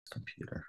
Computer.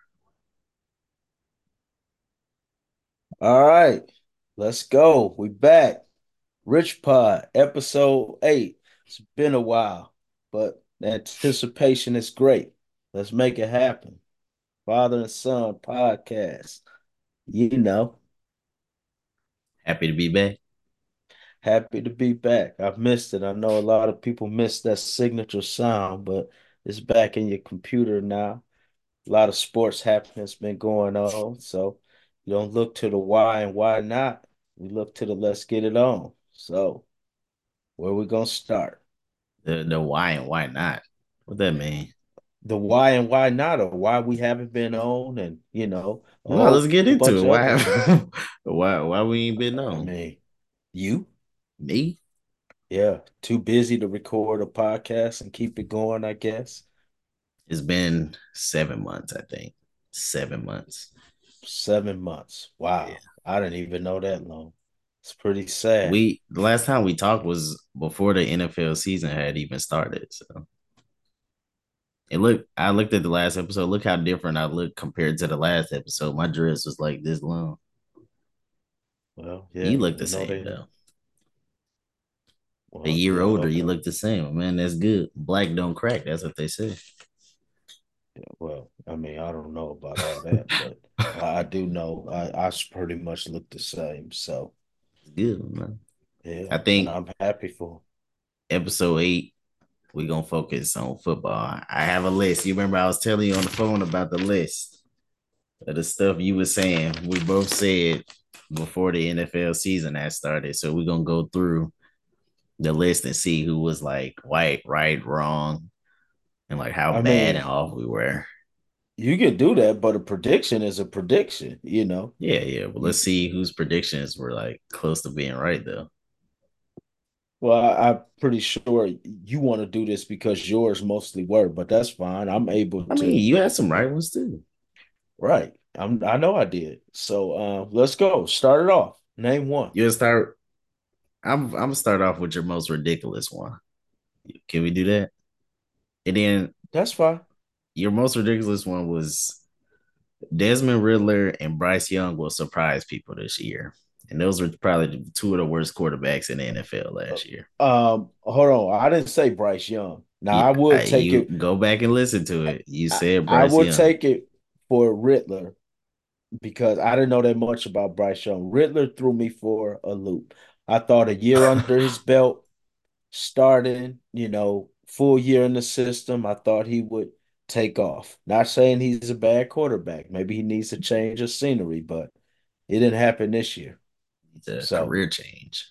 All right, let's go. We back. Rich Pod, episode 8. It's been a while, but the anticipation is great. Let's make it happen. Father and Son podcast. You know, Happy to be back. happy to be back. I've missed it. I know a lot of people miss that signature sound, but it's back in your computer now. A lot of sports happening's been going on, so you don't look to the why and why not. We look to the let's get it on. So, where we gonna start? The why and why not? What that mean? The why and why not, or why we haven't been on, and a No, let's whole get into it. bunch of Why other things. why we ain't been I on? mean, you, Me? yeah, too busy to record a podcast and keep it going, I guess. It's been 7 months, I think. 7 months. 7 months. Yeah. Wow, I didn't even know that long. It's pretty sad. We the last time we talked was before the NFL season had even started. So I looked at the last episode. Look how different I look compared to the last episode. My dress was like this long. Well, You yeah, look the you know same they. though. A Well, year yeah, older, you okay. look the same. Man, that's good. Black don't crack. That's what they say. Yeah, well, I mean, I don't know about all that, but I do know I pretty much look the same. So Good, man. yeah, I and think I'm happy for. episode 8, we're gonna focus on football. I have a list. You remember I was telling you on the phone about the list of the stuff you were saying. We both said before the NFL season had started. So we're gonna go through the list and see who was like white, right, wrong, and like how I bad and mean, off we were. you could do that, but a prediction is a prediction, you know. Yeah, yeah. Well, let's You, see whose predictions were like close to being right though. well, I'm pretty sure you want to do this because yours mostly were, but that's fine. I'm able I mean, to. you had some right ones too. Right. I know I did. So let's go. Start it off. Name one. You'll start. I'm gonna start off with your most ridiculous one. Can we do that? And then That's fine. your most ridiculous one was Desmond Riddler and Bryce Young will surprise people this year. And those were probably two of the worst quarterbacks in the NFL last year. Hold on. I didn't say Bryce Young. Now You, I would take you it. go back and listen to it. You I, said I Bryce would Young. take it for Riddler because I didn't know that much about Bryce Young. Riddler threw me for a loop. I thought a year under his belt, starting, full year in the system, I thought he would take off. Not saying he's a bad quarterback. Maybe he needs a change of scenery, but it didn't happen this year. It's a So career change.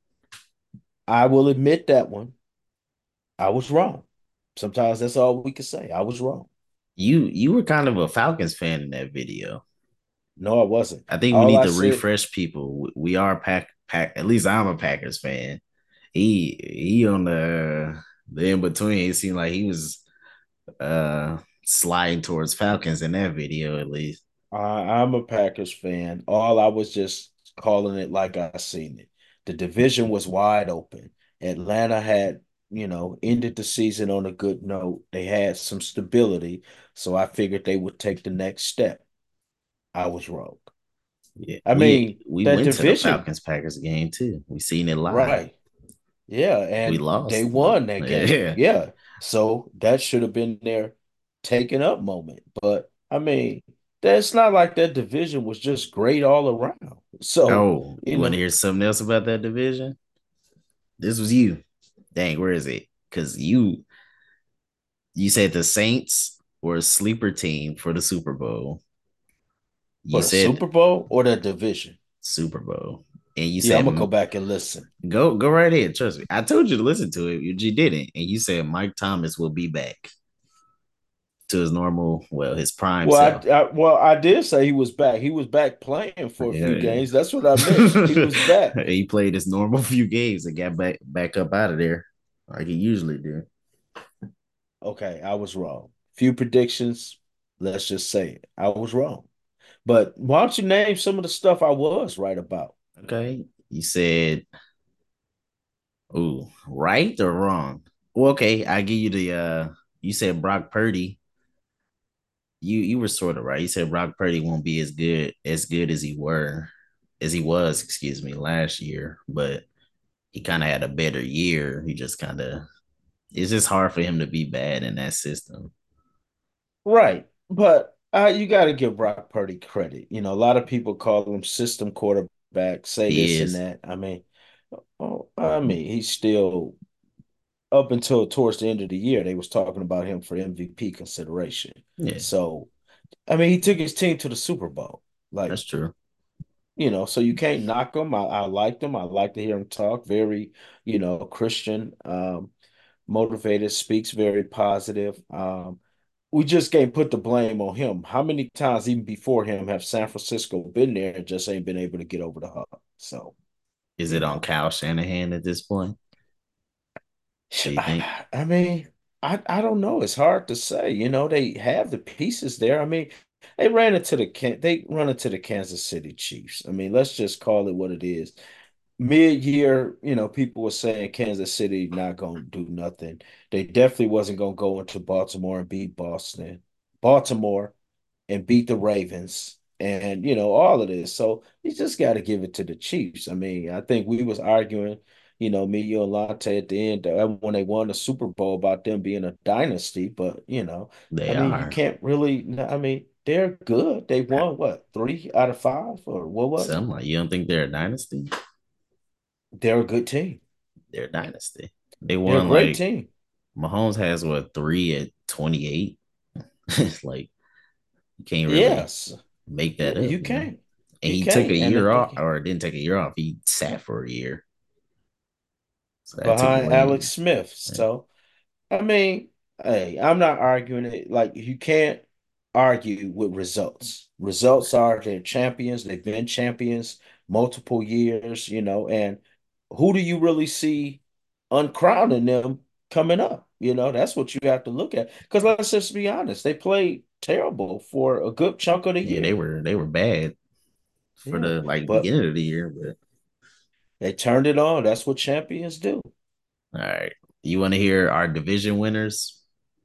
I will admit that one. I was wrong. Sometimes that's all we can say. I was wrong. You were kind of a Falcons fan in that video. No, I wasn't. I think we All need I to said, refresh people. We are pack. At least I'm a Packers fan. He on the in between. It seemed like he was sliding towards Falcons in that video at least. I'm a Packers fan. All I was just calling it like I seen it. The division was wide open. Atlanta had, ended the season on a good note. They had some stability, so I figured they would take the next step. I was wrong. Yeah, I we mean, we that went to the division, Falcons Packers game too. We seen it live. right? Yeah, We and they lost. won that game. Yeah. Yeah. So that should have been their taken up moment. But I mean, that's not like that division was just great all around. So, Oh, you you want to know, hear something else about that division? This was you. Dang, where is it? Because you said the Saints were a sleeper team for the Super Bowl. You for the said Super Bowl or the division. Super Bowl, and you Yeah, said I'm gonna go back and listen. go right ahead. Trust me. I told you to listen to it. You didn't, and you said Mike Thomas will be back to his normal, well, his prime Well, self. I did say he was back. He was back playing for a few Yeah. games. That's what I meant. He was back. He played his normal few games and got back up out of there like he usually do. Okay, I was wrong. Few predictions. Let's just say it. I was wrong. But why don't you name some of the stuff I was right about? Okay. You said, ooh, right or wrong? Well, okay, I give you the you said Brock Purdy you were sort of right. You said Brock Purdy won't be as good as he was, excuse me, last year, but he kind of had a better year. He just kind of it's just hard for him to be bad in that system. Right. But you got to give Brock Purdy credit. A lot of people call him system quarterback, say He this and is, that. He's still up until towards the end of the year, they was talking about him for MVP consideration. yeah, So, he took his team to the Super Bowl. Like, that's true. so you can't knock him. I liked him. I like to hear him talk. Very, Christian, motivated, speaks very positive. We just can't put the blame on him. How many times, even before him, have San Francisco been there and just ain't been able to get over the hump? So, Is you it on know, Kyle Shanahan at this point? Do you think? I mean, I don't know. It's hard to say. They have the pieces there. They run into the Kansas City Chiefs. Let's just call it what it is. Mid-year, people were saying Kansas City not gonna do nothing. They definitely wasn't gonna go into Baltimore and beat the Ravens and all of this. So you just got to give it to the Chiefs. I think we was arguing, me, you, and Lante at the end when they won the Super Bowl about them being a dynasty, but They you are can't really. They're good. They won what, 3 out of 5 or what was it? something like you don't think they're a dynasty? They're a good team. They're a dynasty. They They're a won great like team. Mahomes has what 3 at 28. It's like you can't really Yes, make that up, you you know. can. And You he took a can. And year off, again, or didn't take a year off. He sat for a year, so that took behind Alex away. Smith. So. I mean, hey, I'm not arguing it. Like, you can't argue with results. Results are they're champions. They've been champions multiple years, and who do you really see uncrowning them coming up? That's what you have to look at. Because let's just be honest, they played terrible for a good chunk of the Yeah, they year. were they were bad for Yeah, the like but beginning of the year, but they turned it on. That's what champions do. all right. You want to hear our division winners?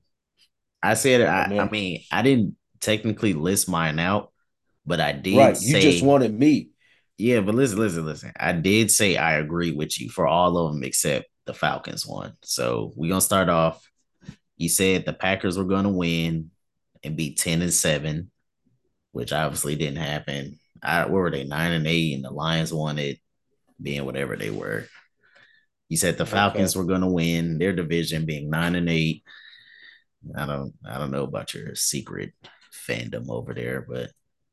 I said I I mean, mean I didn't technically list mine out, but I did right. You just say wanted me. yeah, but listen. I did say I agree with you for all of them except the Falcons one. So we're gonna start off. You said the Packers were gonna win and be 10-7, which obviously didn't happen. Where were they? 9-8, and the Lions won it, being whatever they were. You said the Okay. Falcons were gonna win their division, being 9-8. I don't know about your secret fandom over there, but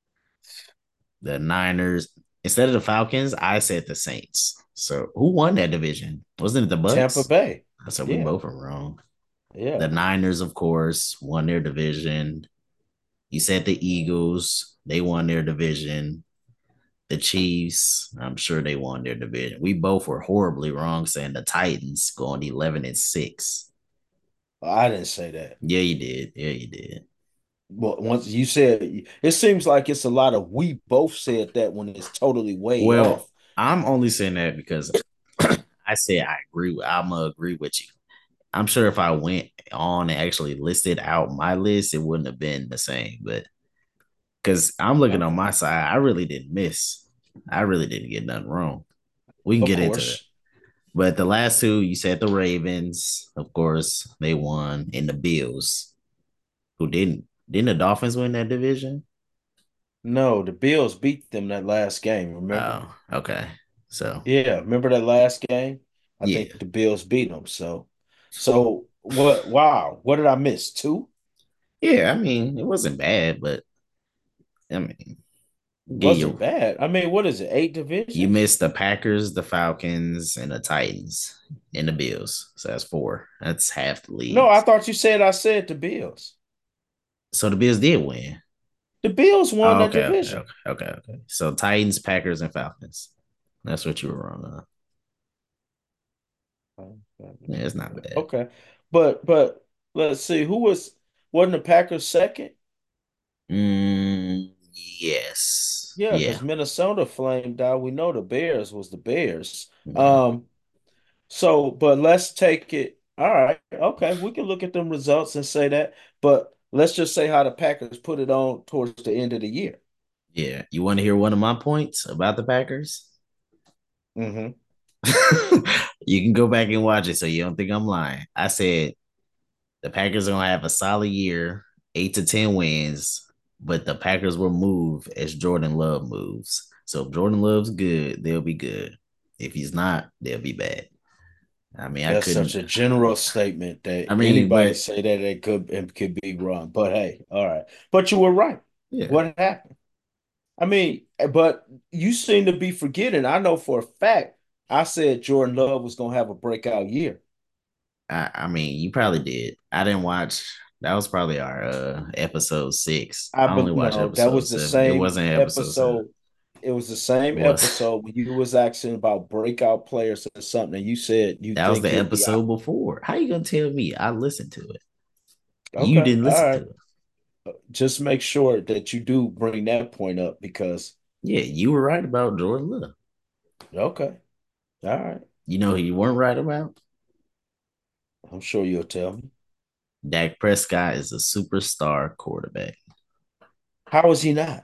the Niners instead of the Falcons, I said the Saints. So who won that division? Wasn't it the Tampa Bucks? Bay. So we Yeah. both are wrong. The Yeah. Niners, of course, won their division. You said the Eagles, they won their division. The Chiefs, I'm sure they won their division. We both were horribly wrong saying the Titans going 11-6. I didn't say that. Yeah, you did. Yeah, you did. But once you said, it seems like it's a lot of we both said that when it's totally way Well, off. I'm only saying that because I said I'm gonna agree with you. I'm sure if I went on and actually listed out my list, it wouldn't have been the same. But because I'm looking on Okay. my side, I really didn't miss. I really didn't get nothing wrong. We can Of get into it. course. But the last two, you said the Ravens, of course, they won, and the Bills, who didn't. Didn't the Dolphins win that division? No, the Bills beat them that last game, remember? Oh, okay. So Yeah, remember that last game? I yeah, think the Bills beat them. So what? Wow. What did I miss? Two? yeah. I mean, it wasn't bad, but I mean, get Wasn't you. bad. What is it? Eight You divisions? missed the Packers, the Falcons, and the Titans, and the Bills. So that's four. That's half the No, I leagues. thought you said I said the Bills. So the Bills did win. The Bills won Oh, that okay. division. Okay. So Titans, Packers, and Falcons. That's what you were wrong on. Yeah, it's not bad. Okay. But let's see. Wasn't the Packers second? Yes. Yeah, Yeah. because Minnesota flamed out. We know the Bears was the Bears. Yeah. So but let's take it. All right, okay. We can look at them results and say that. But let's just say how the Packers put it on towards the end of the year. Yeah. You want to hear one of my points about the Packers? Hmm. You can go back and watch it so you don't think I'm lying. I said the Packers are gonna have a solid year, 8 to 10 wins, but the Packers will move as Jordan Love moves. So if Jordan Love's good, they'll be good. If he's not, they'll be bad. I mean, I That's such couldn't. a general statement that I mean, anybody but say that it could be wrong. But hey, all right. But you were right. yeah, What happened? I mean, but you seem to be forgetting. I know for a fact I said Jordan Love was gonna have a breakout year. I mean, you probably did. I didn't watch. That was probably our episode 6. I I only but watched no, that episode was the 7. It same wasn't episode 7. episode. It was the same It was. episode when you was asking about breakout players or something, and you said you That was think the he'll be out. episode before. How you gonna tell me? I listened to it. You Okay, didn't all listen to right. it. Just make sure that you do bring that point up because Yeah, you were right about Jordan Love. okay, all right. You know who you weren't right about? I'm sure you'll tell me. Dak Prescott is a superstar quarterback. How is he not?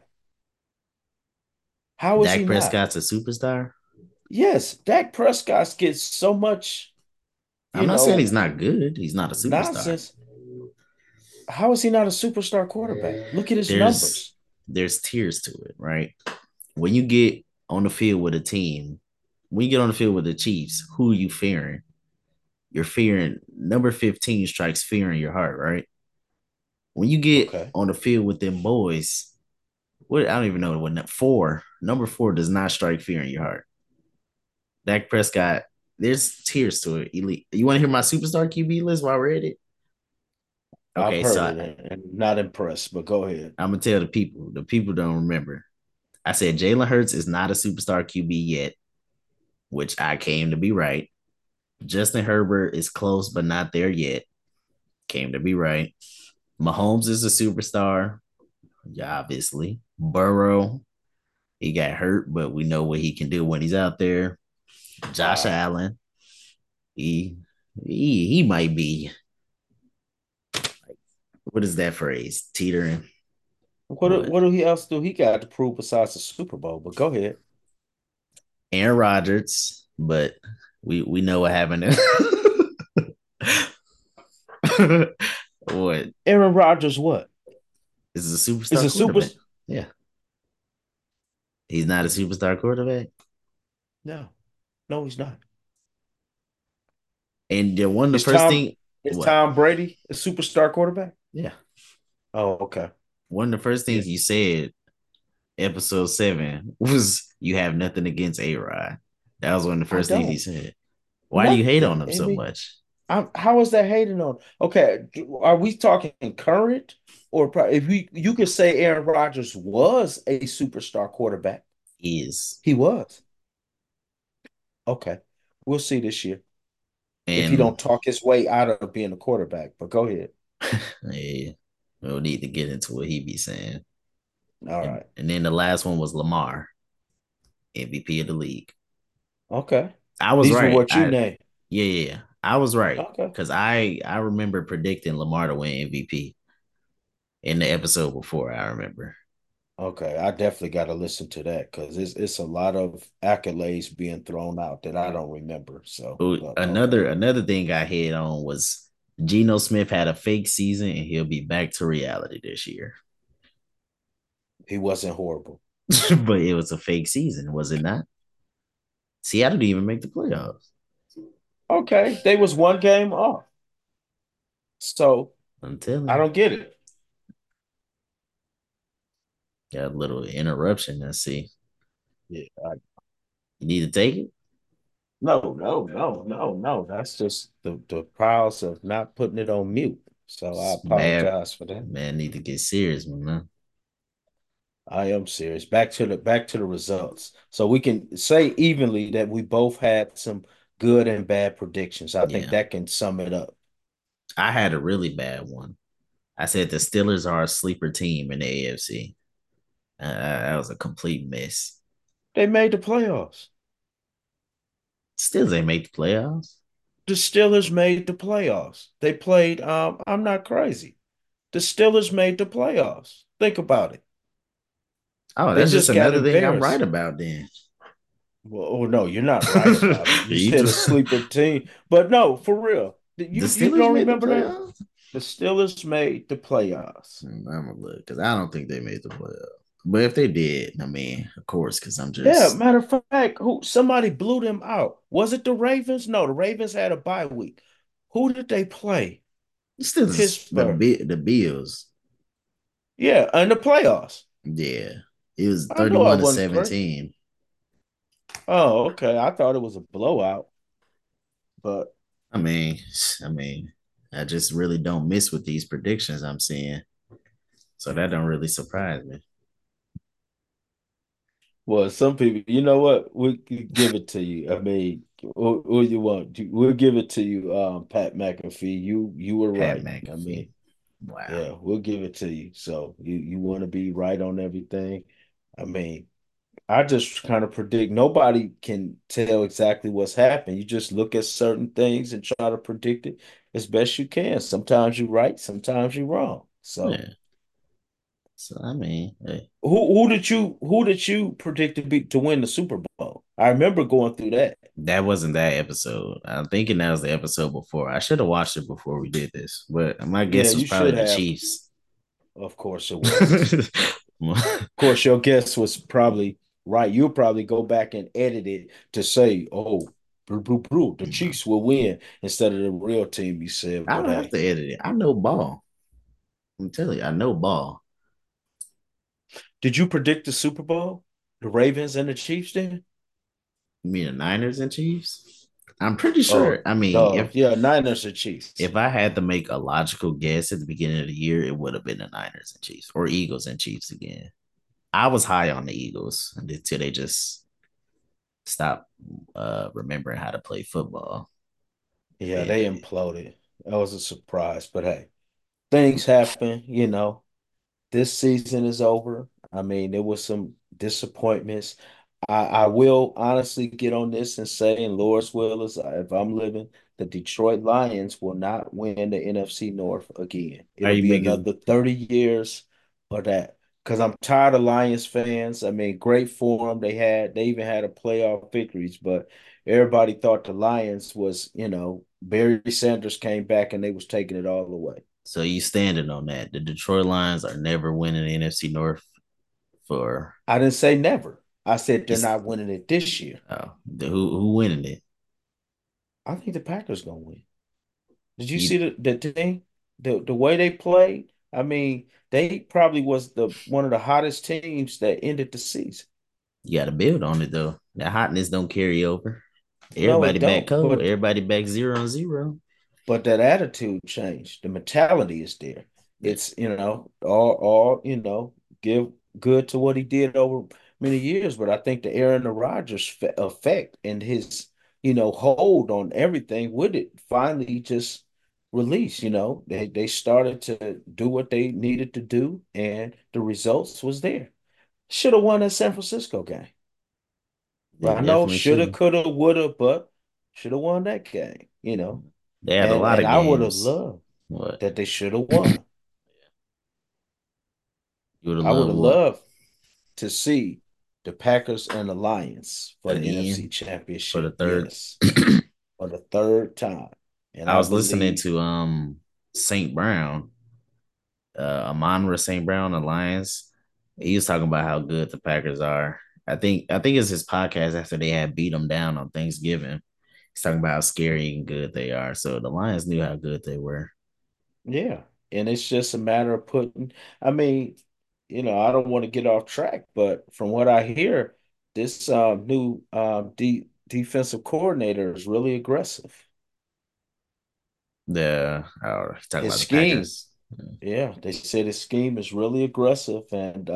How is he Dak not? Prescott's a superstar. Yes, Dak Prescott gets so much, I'm you not saying know, he's not good. He's not a superstar. nonsense. How is he not a superstar quarterback? Look at his There's numbers. there's tiers to it, right? When you get on the field with a team, when you get on the field with the Chiefs, who are you fearing? You're fearing number 15 strikes fear in your heart, right? When you get Okay. on the field with them boys, what I don't even know what number four does not strike fear in your heart. Dak Prescott, there's tiers to it. Elite. You want to hear my superstar QB list while we're at it? I've Okay, so heard it and not impressed, but go ahead. I'm gonna tell the people. The people don't remember. I said Jalen Hurts is not a superstar QB yet, which I came to be right. Justin Herbert is close, but not there yet. Came to be right. Mahomes is a superstar, yeah, obviously. Burrow, he got hurt, but we know what he can do when he's out there. Josh Wow. Allen, he he might be, what is that phrase? Teetering. What? What do he else do he got to prove besides the Super Bowl? But go ahead. Aaron Rodgers, but we know what happened. What Aaron Rodgers, what? is a Is superstar a super quarterback? Yeah, he's not a superstar quarterback. no, no, he's not. And one of the Is first Tom thing, is what? Tom Brady a superstar quarterback? Yeah, Oh, okay. one of the first Yeah. things you said episode 7 was you have nothing against A Rod. That was one of the I first things he don't. said. Why do you hate on Nothing. him I so mean, much? how is that hating on? Okay, are we talking current or if you could say Aaron Rodgers was a superstar quarterback? Is He was. Okay. We'll see this year if he and don't talk his way out of being a quarterback. But go ahead. yeah, we don't need to get into what he be saying. All And right. and then the last one was Lamar, MVP of the league. Okay. I was These were right. what you named. Yeah. I was right Okay. because I remember predicting Lamar to win MVP in the episode before. I remember. Okay. I definitely got to listen to that because it's a lot of accolades being thrown out that I don't remember. So, But but okay. another thing I hit on was Geno Smith had a fake season and he'll be back to reality this year. He wasn't horrible. But it was a fake season, was it not? Seattle didn't even make the playoffs. Okay. They was one game off. So I'm telling I you. don't get it. Got a little interruption. I see. Yeah. You need to take it. No. That's just the prize of not putting it on mute. So I Bad apologize for that. man. Need to get serious, man. I am serious. Back to the results. So we can say evenly that we both had some good and bad predictions. I think Yeah, that can sum it up. I had a really bad one. I said the Steelers are a sleeper team in the AFC. That was a complete mess. They made the playoffs. Steelers ain't make the playoffs. The Steelers made the playoffs. They played I'm not crazy. The Steelers made the playoffs. Think about it. Oh, They that's just just got another thing I'm right embarrassed. about then. Well, oh no, you're not right about it. You You said a just sleeper team, but no, for real. the You Steelers don't made the remember that? playoffs. The Steelers made the playoffs. I'm gonna look because I don't think they made the playoffs. But if they did, I mean, of course, because I'm Yeah, just matter of fact, who somebody blew them out. Was it the Ravens? No, the Ravens had a bye week. Who did they play? still Pittsburgh. the Bills. Yeah, in the playoffs. Yeah, it was I knew I 31 to wasn't crazy. 17. Oh, okay. I thought it was a blowout, but I mean, I mean, I just really don't miss with these predictions I'm seeing, so that don't really surprise me. well, some people, you know what? We could give it to you. I mean, who you want? We'll give it to you, Pat McAfee. You were Pat right. I McAfee. mean, Wow. yeah, we'll give it to you. So you want to be right on everything. I mean, I just kind of predict. Nobody can tell exactly what's happened. You just look at certain things and try to predict it as best you can. Sometimes you're right, sometimes you're wrong. So Yeah. So I mean, hey, who did you predict to win the Super Bowl? I remember going through that. that wasn't that episode. I'm thinking that was the episode before. I should have watched it before we did this, but my Yeah, guess was you probably should the have. Chiefs. Of course it was. I Of course, your guess was probably right. You'll probably go back and edit it to say, "Oh, the Chiefs will win," instead of the real team you said. But don't have hey, to edit it. I know ball. I'm telling you, I know ball. did you predict the Super Bowl? The Ravens and the Chiefs then? You mean the Niners and Chiefs? I'm pretty sure. Oh, I mean, no. Yeah, Niners and Chiefs. if I had to make a logical guess at the beginning of the year, it would have been the Niners and Chiefs or Eagles and Chiefs again. I was high on the Eagles until they just stopped remembering how to play football. Yeah, Yeah, they imploded. That was a surprise. But hey, things happen. This season is over. I mean, there was some disappointments. I will honestly get on this and say, and Lord's will is if I'm living, the Detroit Lions will not win the NFC North again. are It'll you be making? another 30 years of that. Because I'm tired of Lions fans. I mean, great form they even had a playoff victories, but everybody thought the Lions was, Barry Sanders came back and they was taking it all away. So you standing on that? The Detroit Lions are never winning the NFC North for. I didn't say never. I said they're It's, not winning it this year. who winning it? I think the Packers gonna win. Did you You see the thing? The way they played? I mean, they probably was the one of the hottest teams that ended the season. you got to build on it though. That hotness don't carry over. No, Everybody it back don't. cold. But Everybody back 0-0. that attitude changed. The mentality is there. Yeah. It's all give good to what he did over many years. But I think the Aaron Rodgers effect and his hold on everything with it finally just released. They started to do what they needed to do, and the results was there. Should have won that San Francisco game. They But I know definitely should shoulda, have. coulda, woulda, but should have won that game. They had a And lot and of I would have games. loved What? that they should have won. You would have I would loved have what? loved to see the Packers and the Lions for the NFC Again for the Championship. third. Yes, for the third time. And I I was listening believe, to St. Brown, Amonra St. Brown, the Lions. He was talking about how good the Packers are. I think it's his podcast after they had beat them down on Thanksgiving. He's talking about how scary and good they are. So the Lions knew how good they were. yeah. And it's just a matter of I mean, I don't want to get off track, but from what I hear, this new defensive coordinator is really aggressive. Talking His about the scheme, Packers. yeah, they said his scheme is really aggressive, and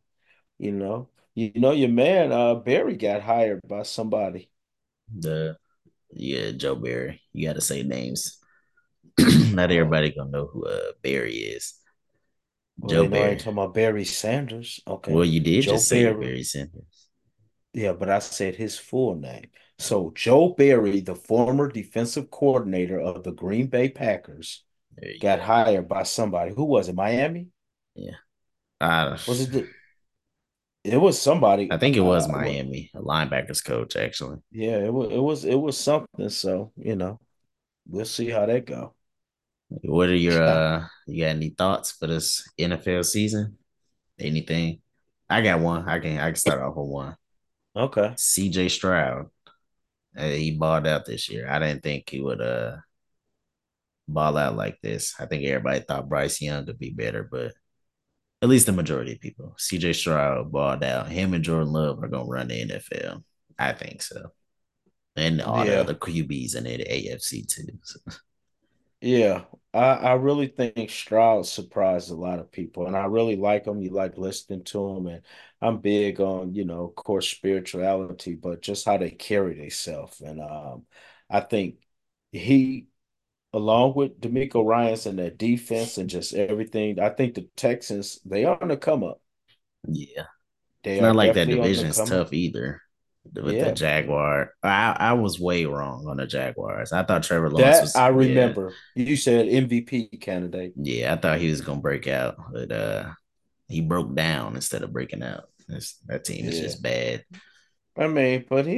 your man Barry got hired by somebody. The Yeah, Joe Barry. You got to say names. Not Oh, everybody gonna know who Barry is. well, Joe they know I ain't Barry. talking about Barry Sanders. Well, Okay, you did Joe just say it, Barry. Barry Sanders. Yeah, but I said his full name. So Joe Barry, the former defensive coordinator of the Green Bay Packers, There you got go. hired by somebody. Who was it? Miami? Yeah. Uh, Was it it was I somebody. think it was Miami, a linebackers coach, actually. Yeah, it was something. So, we'll see how that go. What are you got any thoughts for this NFL season? Anything? I got one. I can start off with one. Okay. CJ Stroud. He balled out this year. I didn't think he would ball out like this. I think everybody thought Bryce Young would be better, but at least the majority of people. CJ Stroud balled out. Him and Jordan Love are gonna run the NFL. I think so. And all the Yeah. other QBs in the AFC too. So, Yeah. I really think Stroud surprised a lot of people, and I really like him. You like listening to him, and I'm big on, of course, spirituality, but just how they carry themselves. And I think he, along with D'Amico Ryans and their defense and just everything, I think the Texans, they are on the come up. yeah. They It's are not like that definitely on the division's come up. tough either. With the Yeah. Jaguar, I was way wrong on the Jaguars. I thought Trevor Lawrence That was I remember. You said MVP candidate. I thought he was gonna break out, but he broke down instead of breaking out. That team is Yeah. just bad. I mean, but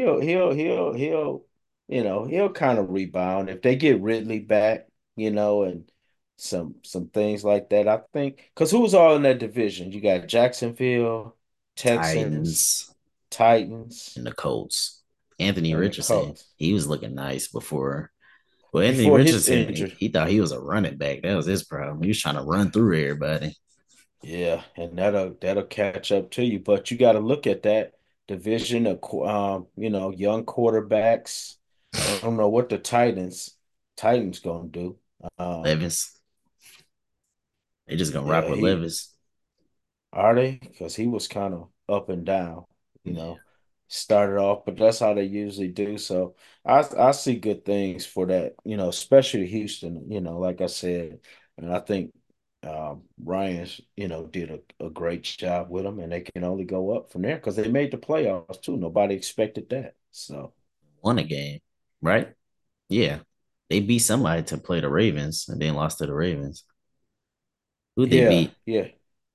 he'll kind of rebound if they get Ridley back, and some things like that. I think because who's all in that division? You got Jacksonville, Texans, Titans Titans, and the Colts. Anthony and the Richardson, Colts. he was looking nice before. Well, Anthony Before his Richardson, injury. he thought he was a running back. That was his problem. He was trying to run through everybody. Yeah, and that'll catch up to you. But you got to look at that division of young quarterbacks. I don't know what the Titans gonna do. Um, Levis, they just gonna rock yeah, with he Levis. are they? Because he was kind of up and down, you Yeah, know, started off, but that's how they usually do. So I see good things for that, especially Houston, like I said, and I think Ryan's, did a great job with them, and they can only go up from there because they made the playoffs too. Nobody expected that. So won a game, right? Yeah, they beat somebody to play the Ravens and then lost to the Ravens. Who'd they yeah, beat? yeah.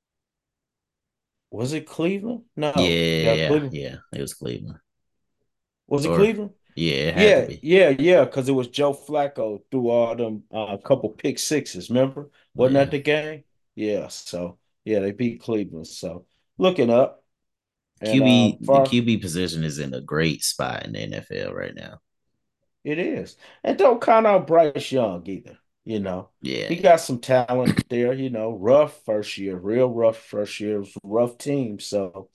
Was it Cleveland? No. Yeah, Yeah, Cleveland. yeah, it was Cleveland. Was it Or Cleveland? yeah, it had to Yeah, be. yeah, yeah, because it was Joe Flacco threw all them couple pick sixes, remember? Wasn't that Yeah, the game? Yeah, so yeah, they beat Cleveland. So looking up and The far QB position is in a great spot in the NFL right now. it is. And don't count out Bryce Young either, you know. Yeah, He got some talent there, rough first year, real rough first year, it was a rough team. So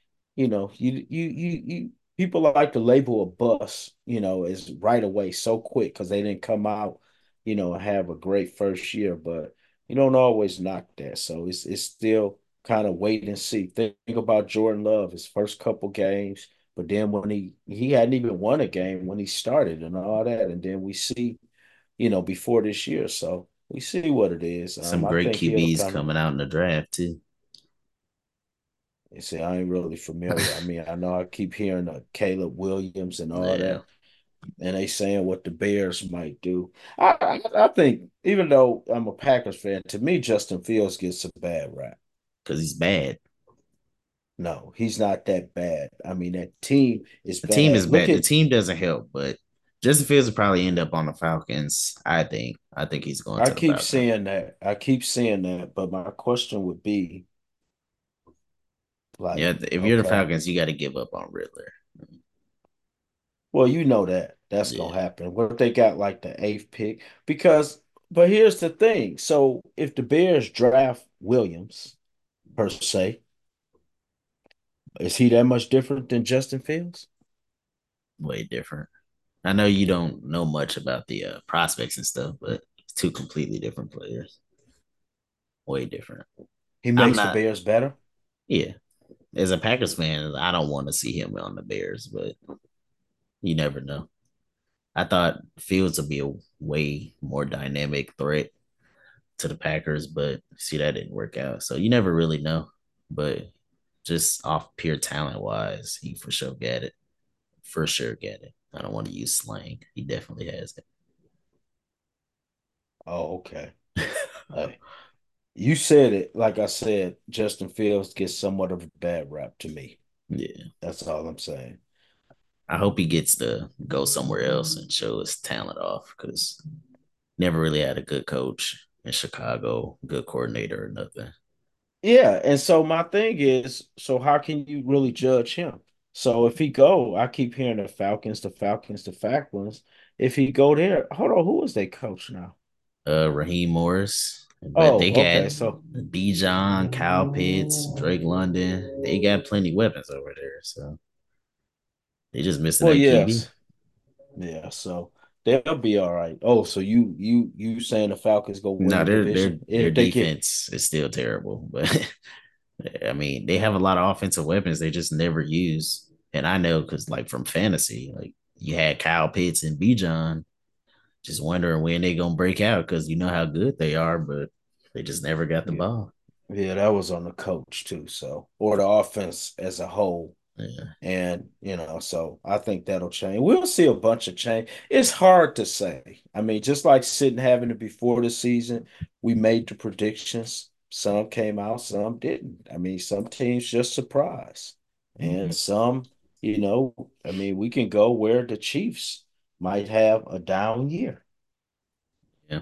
you people like to label a bus, as right away so quick because they didn't come out, and have a great first year, but you don't always knock that. So it's still kind of wait and see. Think about Jordan Love, his first couple games, but then when he hadn't even won a game when he started and all that, and then we see, before this year. So we see what it is. some I great think he'll QBs kind of. coming out in the draft too. You see, I ain't really familiar. I mean, I know I keep hearing Caleb Williams and all Yeah, that, and they saying what the Bears might do. I think even though I'm a Packers fan, to me Justin Fields gets a bad rap. because he's bad. No, he's not that bad. I mean, that team is The team is bad. Look bad. The at team doesn't help, but Justin Fields will probably end up on the Falcons. I think. I think he's going I to the keep Falcons. saying that. I keep saying that, but my question would be like, Yeah, if you're the okay, Falcons, you got to give up on Riddler. well, you know that's Yeah, gonna happen. What they got like the eighth pick? Because, but here's the thing. So if the Bears draft Williams per se, is he that much different than Justin Fields? way different. I know you don't know much about the prospects and stuff, but it's two completely different players. Way different. He I'm makes the not. Bears better. Yeah, as a Packers fan, I don't want to see him on the Bears, but you never know. I thought Fields would be a way more dynamic threat to the Packers, but see that didn't work out. So you never really know. But just off pure talent wise, he for sure got it. For sure got it. I don't want to use slang. He definitely has it. Oh, okay. Hey, you said it. Like I said, Justin Fields gets somewhat of a bad rap to me. Yeah. That's all I'm saying. I hope he gets to go somewhere else and show his talent off because never really had a good coach in Chicago, good coordinator or nothing. Yeah, and so my thing is, so how can you really judge him? So if he go, I keep hearing the Falcons, the Falcons, the Falcons. If he go there, hold on, who is their coach now? Raheem Morris, but they Oh, got okay. So, Bijan, Kyle Pitts, Drake London. They got plenty of weapons over there, so they just missing well, that QB. yes, yeah. So they'll be all right. Oh, so you saying the Falcons go win No, the their division their if they get? defense is still terrible, but I mean they have a lot of offensive weapons they just never use. And I know because like from fantasy, like you had Kyle Pitts and Bijan, just wondering when they gonna break out because you know how good they are, but they just never got the Yeah, ball. yeah, that was on the coach too. So or the offense as a whole. Yeah. And, so I think that'll change. We'll see a bunch of change. It's hard to say. I mean, just like sitting having it before the season, we made the predictions. Some came out, some didn't. I mean, some teams just surprised. And Mm-hmm. some, I mean, we can go where the Chiefs might have a down year. Yeah.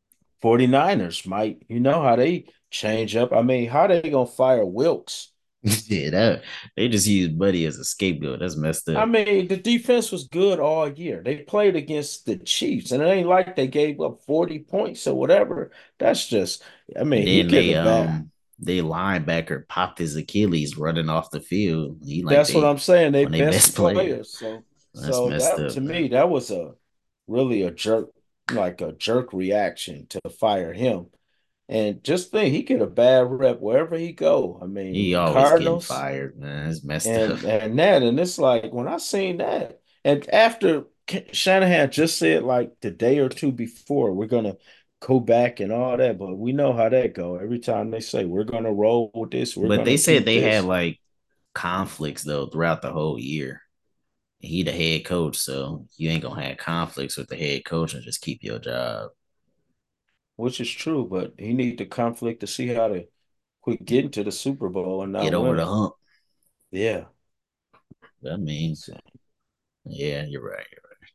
49ers might, how they change up. I mean, how they gonna fire Wilkes? Yeah, they just use Buddy as a scapegoat. That's messed I up. mean, the defense was good all year. They played against the Chiefs, and it ain't like they gave up 40 points or whatever. That's just, I And mean, he then get a bad. they linebacker popped his Achilles running off the field. He like That's what they I'm saying. They one of their best best players. players. So, That's so messed that up, to man. me, that was really a jerk, like a jerk reaction to fire him. And just think, he get a bad rep wherever he go. I mean, He the always getting Cardinals. fired, man. It's messed up. And it's like when I seen that, and after Shanahan just said like the day or two before, we're gonna go back and all that, but we know how that go. Every time they say we're gonna roll with this, we're But they gonna said do they had this, like conflicts though throughout the whole year. He the head coach, so you ain't gonna have conflicts with the head coach and just keep your job. which is true, but he need the conflict to see how to quit getting to the Super Bowl and Get not over the winning. hump. Yeah. I mean, So, yeah, you're right.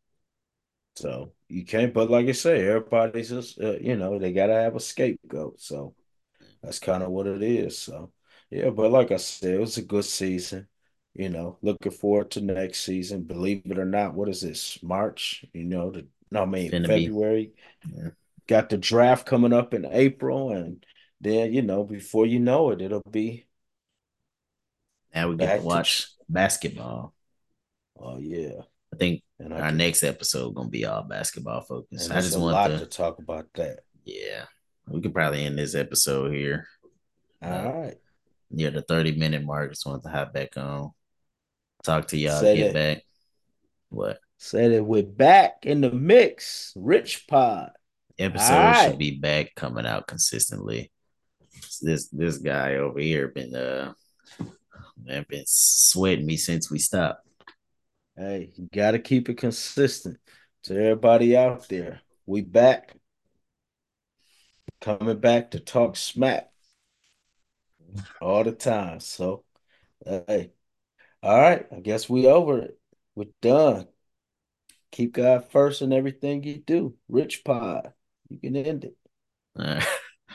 so you can't, but like I say, everybody's just, they gotta have a scapegoat. So that's kind of what it is. So, yeah, but like I said, it was a good season. Looking forward to next season. Believe it or not, what is this? March? No, I mean Finna be. February. Yeah. Got the draft coming up in April, and then before you know it, it'll be Now we get to back to. watch basketball. Oh yeah, I think and I our get next episode gonna be all basketball focused. and I it's just a want lot to to, talk about that. yeah, we could probably end this episode here. Uh, All right, near the 30-minute mark. Just want to hop back on, talk to y'all, say get that. back. What Say that we're back in the mix, Rich Pod. All episode should right. be back coming out consistently. This guy over here been sweating me since we stopped. Hey, you got to keep it consistent. To everybody out there, we back, coming back to talk smack all the time. So, hey, all right, I guess we over it. We're done. Keep God first in everything you do. Rich Pod. You can end it. All right.